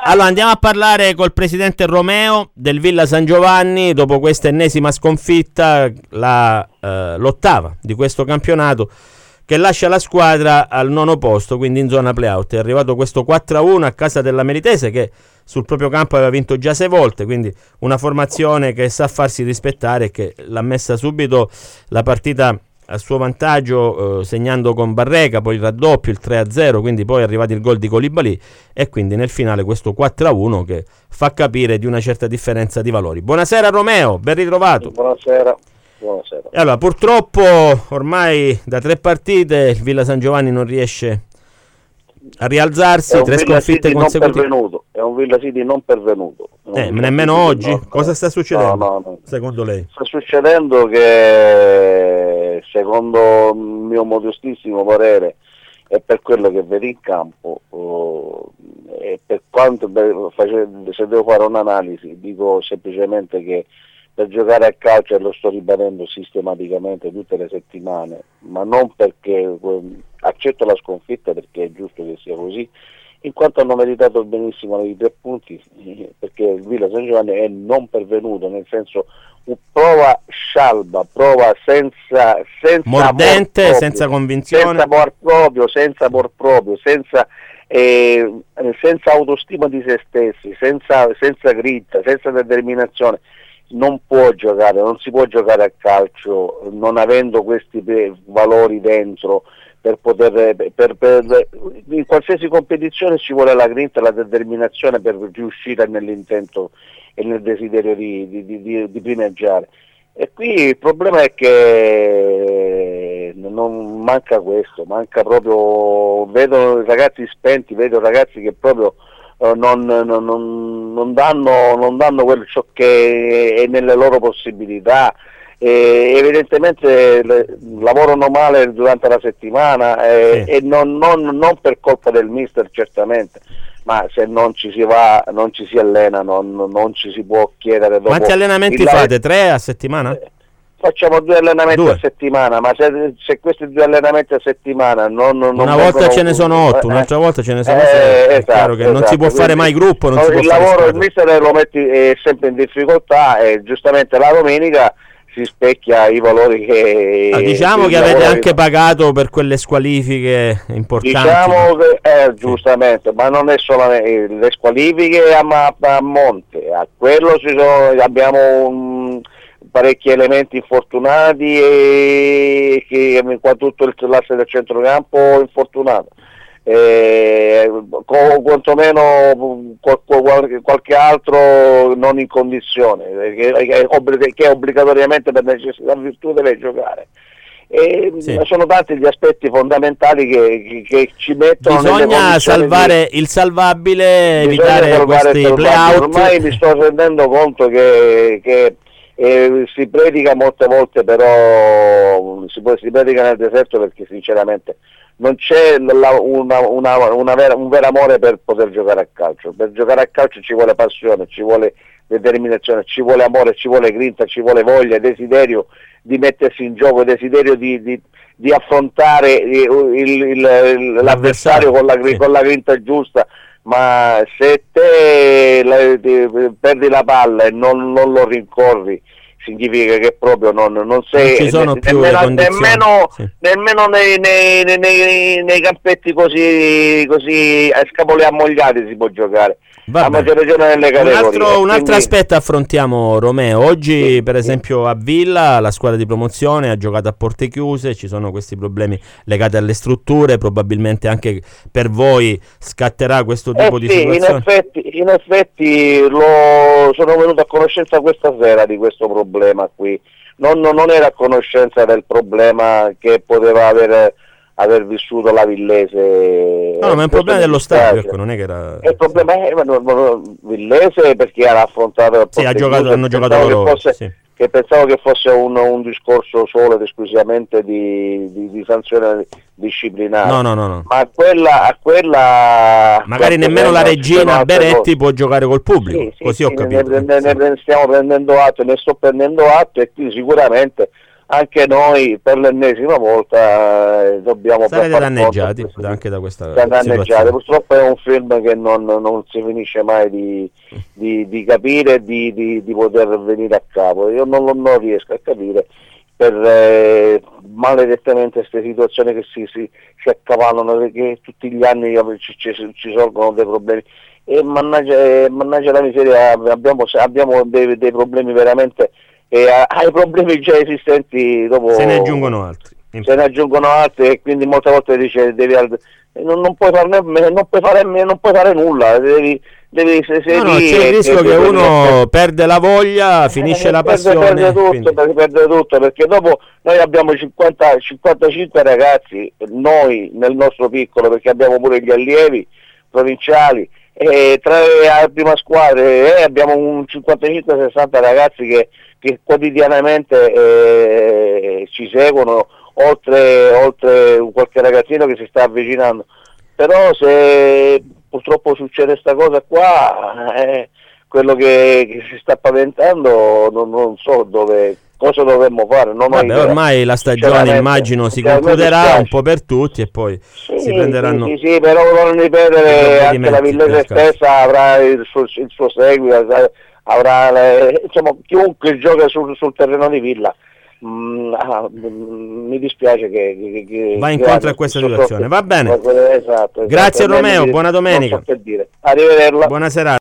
Allora andiamo a parlare col presidente Romeo del Villa San Giovanni dopo questa ennesima sconfitta, l'ottava di questo campionato, che lascia la squadra al 9° posto, quindi in zona play-out. È arrivato questo 4-1 a casa della Meritese, che sul proprio campo aveva vinto già 6 volte, quindi una formazione che sa farsi rispettare e che l'ha messa subito la partita a suo vantaggio, segnando con Barreca, poi il raddoppio, il 3-0, quindi poi è arrivato il gol di Colibali e quindi nel finale questo 4-1 che fa capire di una certa differenza di valori. Buonasera Romeo, ben ritrovato. Buonasera. E allora, purtroppo ormai da 3 partite il Villa San Giovanni non riesce a rialzarsi, 3 sconfitte consecutive. È un Villa City non pervenuto. Nemmeno oggi? No. Cosa sta succedendo? No. Secondo lei? Sta succedendo che, secondo il mio modestissimo parere, e per quello che vedo in campo, e per quanto se devo fare un'analisi, dico semplicemente che per giocare a calcio, e lo sto ribadendo sistematicamente tutte le settimane, ma non perché accetto la sconfitta, perché è giusto che sia così, in quanto hanno meritato benissimo i 3 punti, perché il Villa San Giovanni è non pervenuto, nel senso prova scialba, prova senza mordente, proprio, senza convinzione, senza amor proprio, senza autostima di se stessi, senza grinta, senza determinazione. Non si può giocare a calcio non avendo questi valori dentro. Per in qualsiasi competizione ci vuole la grinta e la determinazione per riuscire nell'intento e nel desiderio di primeggiare. E qui il problema è che non manca questo, manca proprio, vedo ragazzi spenti, vedo ragazzi che proprio non danno ciò che è nelle loro possibilità. Evidentemente lavorano male durante la settimana, e non per colpa del mister certamente, ma se non ci si va, non ci si allena, non ci si può chiedere dopo. Quanti allenamenti fate? 3 a settimana? Facciamo 2 allenamenti a settimana, ma se questi 2 allenamenti a settimana una volta ce ne sono 8, un'altra volta ce ne sono 6, è chiaro che non si può fare mai gruppo, non si può fare il mister lo metti sempre in difficoltà, e giustamente la domenica si specchia i valori che diciamo che avete anche pagato per quelle squalifiche importanti, diciamo che giustamente, ma non è solo le squalifiche a monte, a quello abbiamo parecchi elementi infortunati, e che qua tutto l'asse del centrocampo infortunato, quantomeno qualche altro non in condizione, che obbligatoriamente per necessità virtù deve giocare. Sono tanti gli aspetti fondamentali che ci mettono. Bisogna salvare il salvabile, evitare questi play-out. Ormai mi sto rendendo conto che si predica molte volte, però si predica nel deserto, perché sinceramente non c'è un vero amore per poter giocare a calcio. Per giocare a calcio ci vuole passione, ci vuole determinazione, ci vuole amore, ci vuole grinta, ci vuole voglia, desiderio di mettersi in gioco, desiderio di affrontare l'avversario con la grinta giusta. Ma se te perdi la palla e non lo rincorri, significa che proprio non sei, non ci sono più nemmeno nei campetti così a scapoli ammogliati si può giocare. A maggior ragione nelle categorie. Un altro aspetto affrontiamo, Romeo. Oggi per esempio a Villa la squadra di promozione ha giocato a porte chiuse, ci sono questi problemi legati alle strutture, probabilmente anche per voi scatterà questo tipo di situazione. In effetti sono venuto a conoscenza questa sera di questo problema qui. Non era a conoscenza del problema che poteva aver vissuto la Villese. No, ma è un problema dello stadio, ecco, non è che era. È il problema Villese, perché hanno affrontato. Sì, hanno giocato loro. Che pensavo che fosse un discorso solo ed esclusivamente di sanzione disciplinare. No. Ma a quella magari nemmeno la regina Beretti può giocare col pubblico, così ho capito. Ne stiamo prendendo atto, ne sto prendendo atto, e quindi sicuramente anche noi per l'ennesima volta dobbiamo sarete danneggiati anche da questa situazione. Purtroppo è un film che non si finisce mai di capire e di poter venire a capo. Io non riesco a capire per maledettamente queste situazioni che si accavallano, perché tutti gli anni ci sorgono dei problemi e mannaggia la miseria, abbiamo dei problemi veramente, e ai problemi già esistenti dopo se ne aggiungono altri e quindi molte volte dice non puoi fare nulla, devi c'è il rischio che uno perde la voglia, finisce la passione, perde tutto, perché dopo noi abbiamo 55 ragazzi, noi nel nostro piccolo, perché abbiamo pure gli allievi provinciali e tra le prima squadra abbiamo un 55-60 ragazzi che quotidianamente ci seguono, oltre qualche ragazzino che si sta avvicinando. Però se purtroppo succede questa cosa qua, quello che si sta paventando, non so cosa dovremmo fare. Ormai la stagione immagino si concluderà un po' per tutti e poi si prenderanno. Sì, però non ripetere, anche la Villese stessa avrà il suo seguito, avrà insomma, chiunque gioca sul terreno di Villa. Mi dispiace che va incontro a questa situazione. Va bene, esatto. Grazie Romeo, buona domenica, arrivederla, buona serata.